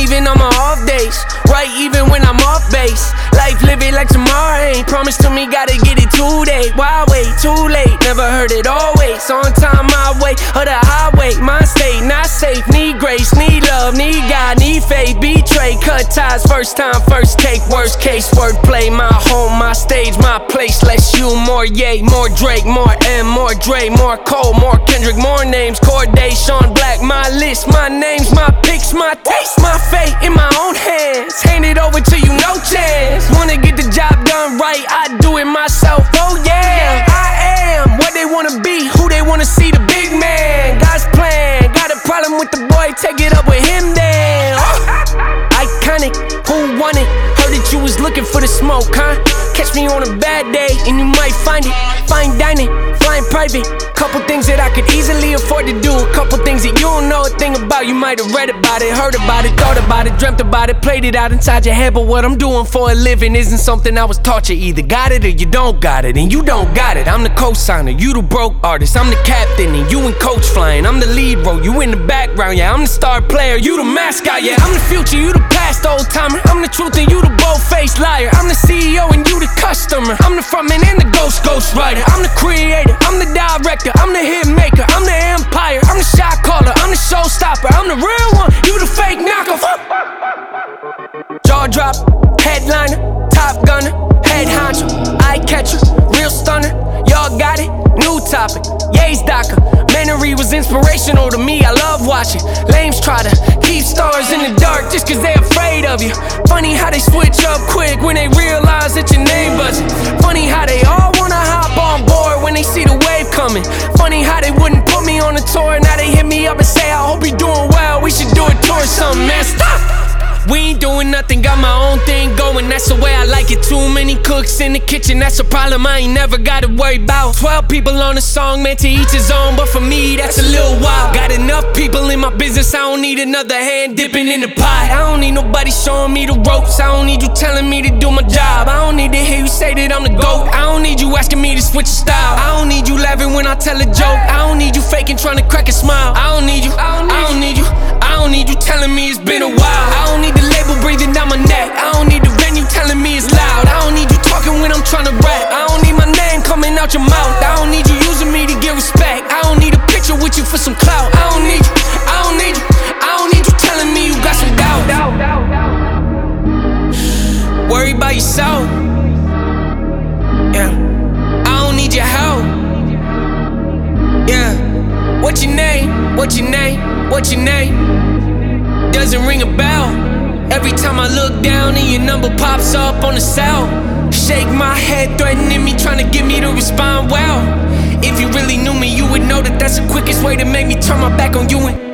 even on my off days. Right, even when I'm off base. Life live it like tomorrow ain't. Promise to me, gotta get it today. Why wait? Too late. Never heard it always. On time, my way, or the highway. My state, not safe. Need grace, need love, need God, need faith. Betray, cut ties. First time, first take. Worst case, wordplay. My home, my stage, my place. Less you, more Ye, more Drake, more M, more Dre, more Cole, more Kendrick, more names. Corday, Sean Black, my list, my names, my picks, my taste, my fate in my own hands. Hand it over to you, no chance. Wanna get the job done right, I do it myself. Oh yeah, I am what they wanna be, who they wanna see, the big man. God's plan, got a problem with the boy, take it up with him then. Iconic, who won it? Heard that you was looking for the smoke, huh? Catch me on a bad day and you might find it. Fine dining, flying private. Couple things that I could easily afford to do. A couple things that you don't know a thing about. You might have read about it, heard about it, thought about it, dreamt about it, played it out inside your head. But what I'm doing for a living isn't something I was taught. You either got it or you don't got it, and you don't got it. I'm the co-signer, you the broke artist. I'm the captain and you and coach flying. I'm the lead role, you in the background. Yeah, I'm the star player, you the mascot. Yeah, I'm the future, you the past, old timer. I'm the truth and you the bold-faced liar. I'm the CEO and you the customer. I'm the frontman and the ghost writer. I'm the creator, I'm the director, I'm the hit maker, I'm the empire, I'm the shot caller, I'm the showstopper, I'm the real one, you the fake knockoff. Jaw drop, headliner, top gunner, head honcho, eye catcher, real stunner. Y'all got it, new topic, Ye's DACA. Mannery was inspirational to me, I love watching. Lames try to keep stars in the dark just cause they afraid of you. Funny how they switch up quick when they realize that your name buzzing. Funny how they all wanna hop on board when they see the wave coming. Funny how they wouldn't put me on a tour, now they hit me up and say I hope you're doing well, we should do a tour or something, man, stop! We ain't doing nothing, got my own thing going, that's the way I like it. Too many cooks in the kitchen, that's a problem I ain't never gotta worry about. 12 people on a song, man, to each his own, but for me, that's a little wild. Got enough people in my business, I don't need another hand dipping in the pot. I don't need nobody showing me the ropes, I don't need you telling me to do my job. I don't need to hear you say that I'm the GOAT, I don't need you asking me to switch your style. I don't need you laughing when I tell a joke, I don't need you faking trying to crack a smile. I don't need you, I don't need you, I don't need you telling me it's been a while. I don't need the label breathing down my neck, I don't need the venue telling me it's loud. I don't need you talking when I'm trying to rap, I don't need my name coming out your mouth. I don't need you using me to get respect, I don't need a picture with you for some clout. I don't need you, I don't need you, I don't need you telling me you got some doubt. Worry about yourself, yeah, I don't need your help, yeah. What's your name, what's your name, what's your name? Doesn't ring a bell. Every time I look down and your number pops up on the cell. Shake my head, threatening me, trying to get me to respond well. If you really knew me, you would know that that's the quickest way to make me turn my back on you and